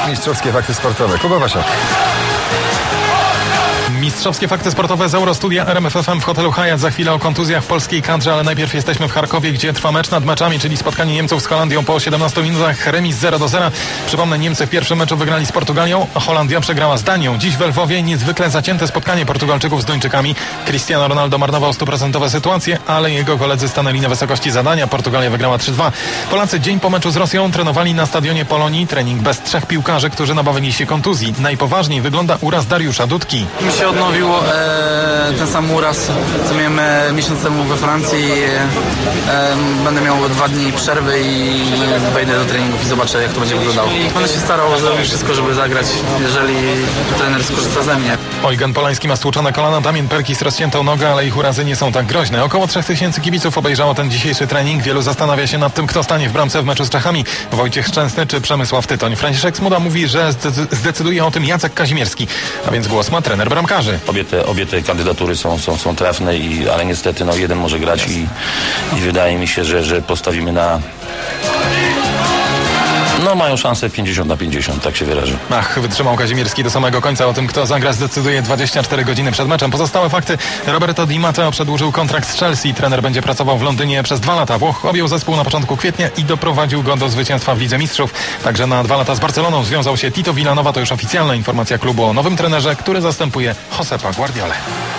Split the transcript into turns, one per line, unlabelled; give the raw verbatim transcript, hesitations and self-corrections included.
Mistrzowskie fakty sportowe. Kuba Wasiak.
Mistrzowskie fakty sportowe z Eurostudia R M F F M w hotelu Hyatt. Za chwilę o kontuzjach w polskiej kadrze, ale najpierw jesteśmy w Charkowie, gdzie trwa mecz nad meczami, czyli spotkanie Niemców z Holandią po siedemnastu minutach. Remis zero do zera. Przypomnę, Niemcy w pierwszym meczu wygrali z Portugalią, a Holandia przegrała z Danią. Dziś w Lwowie niezwykle zacięte spotkanie Portugalczyków z Duńczykami. Cristiano Ronaldo marnował stuprocentowe sytuacje, ale jego koledzy stanęli na wysokości zadania. Portugalia wygrała trzy dwa. Polacy dzień po meczu z Rosją trenowali na stadionie Polonii. Trening bez trzech piłkarzy, którzy nabawili się kontuzji. Najpoważniej wygląda uraz Dariusza Dudki.
Mi się odnowił e, ten sam uraz, co miałem e, miesiąc temu we Francji. E, będę miał dwa dni przerwy i wejdę do treningów i zobaczę, jak to będzie wyglądało. Będę się starał zrobić wszystko, żeby zagrać, jeżeli trener skorzysta ze mnie.
Eugen Polański ma stłuczone kolana, Damien Perkis rozciętą nogę, ale ich urazy nie są tak groźne. Około trzech tysięcy kibiców obejrzało ten dzisiejszy trening. Wielu zastanawia się nad tym, kto stanie w bramce w meczu z Czechami. Wojciech Szczęsny czy Przemysław Tytoń. Franciszek Smuda mówi, że zdecyduje o tym Jacek Kazimierski, a więc głos ma trener bramkarzy.
Obie te, obie te kandydatury są, są, są trafne, i, ale niestety no, jeden może grać i, i wydaje mi się, że, że postawimy na... No mają szansę pięćdziesiąt na pięćdziesiąt, tak się wyrażę.
Ach, wytrzymał Kazimierski do samego końca. O tym, kto zagra, zdecyduje dwadzieścia cztery godziny przed meczem. Pozostałe fakty. Roberto Di Matteo przedłużył kontrakt z Chelsea. Trener będzie pracował w Londynie przez dwa lata. Włoch objął zespół na początku kwietnia i doprowadził go do zwycięstwa w Lidze Mistrzów. Także na dwa lata z Barceloną związał się Tito Vilanova. To już oficjalna informacja klubu o nowym trenerze, który zastępuje Josepa Guardiolę.